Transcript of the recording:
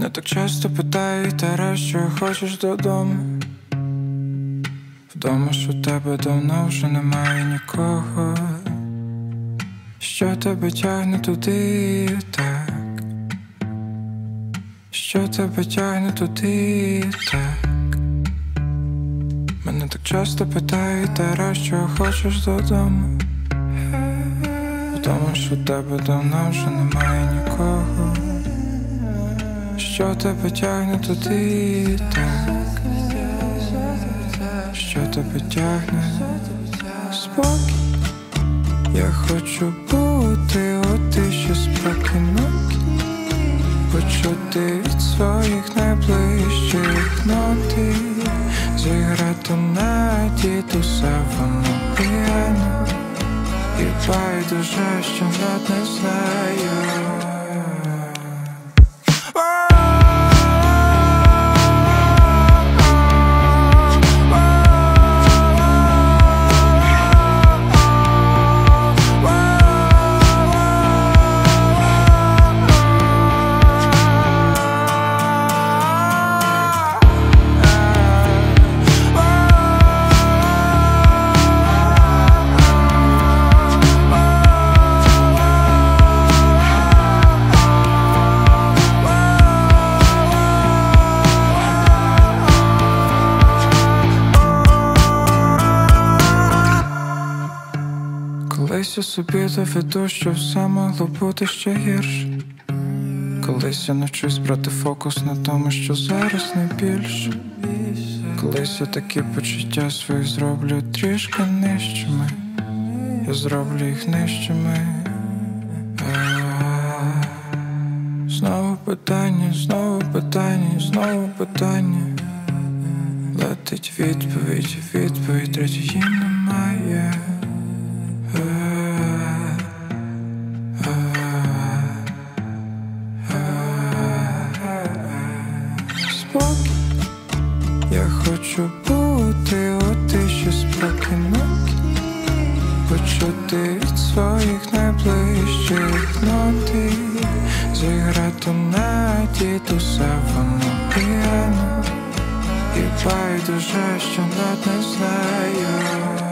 Мене так часто питають, Тарас, що хочеш додому. Вдома ж у тебе давно вже немає нікого. Що тебе тягне туди так? Що тебе тягне туди так? Мене так часто питають, Тарас, що хочеш додому. Вдома ж у тебе давно вже немає нікого. Що тебе тягне туди так? Що тебе тягне? Спокій. Я хочу бути у тиші спокійнок, почути від своїх найближчих ноти, зіграти на дідуся воно п'яно. І байдуже, що навіть не знаю. Колись я собі доведу, що все могло бути ще гірше. Колись я навчусь брати фокус на тому, що зараз найбільше. Колись я такі почуття свої зроблю трішки нижчими. Я зроблю їх нижчими. Знову питання, знову питання, знову питання. Летить відповідь, відповідь третьої немає. Спокій. Я хочу бути у тиші спокійнок, почути від своїх найближчих ноти, зіграти на дідуся воно п'яно. І байдуже, що навіть не знаю.